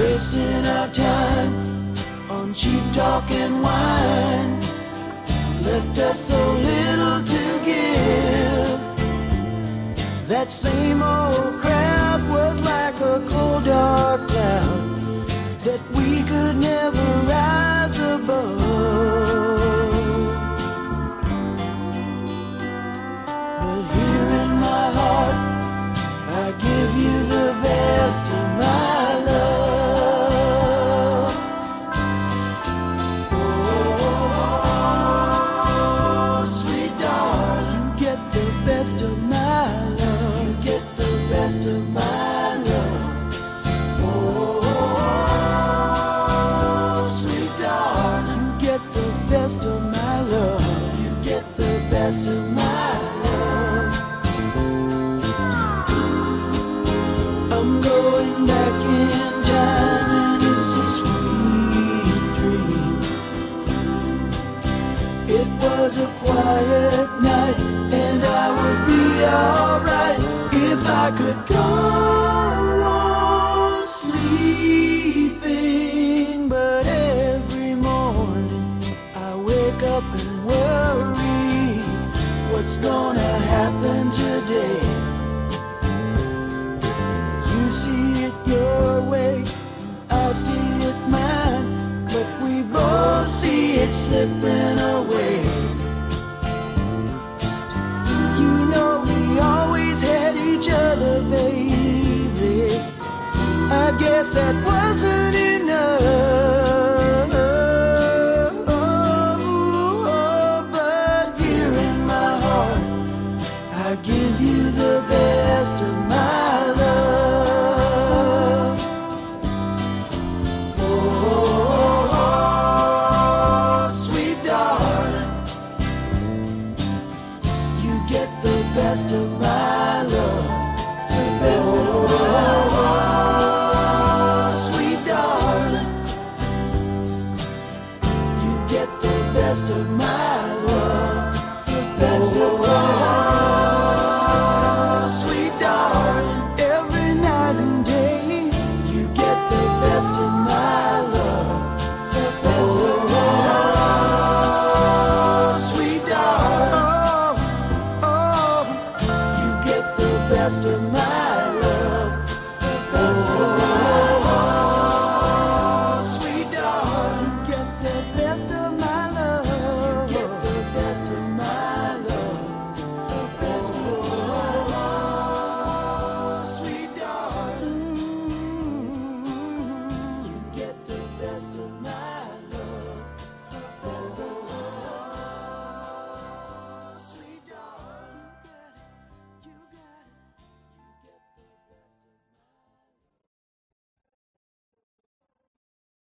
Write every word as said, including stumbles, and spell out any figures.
wasting our time on cheap talk and wine. Left us so little to give. That same old crowd was like a cold dark cloud that we could never rise above. But here in my heart, I give you the best of my love. Oh, sweet darling, you get the best of my love. You get the best of my love. Oh, sweet darling, you get the best of my love. You get the best of my love. I'm going back in time and it's a sweet dream. It was a quiet night and I would be alright if I could go on sleeping. But every morning I wake up and worry what's gonna happen today. You see it your way, I see it mine, but we both see it slipping away. You know we always had each other, baby. I guess that wasn't enough. But here in my heart, I give you the best of my love. Oh, sweet darling, you get the best of my love. The best of my love. Sweet darling, you get the best of my love.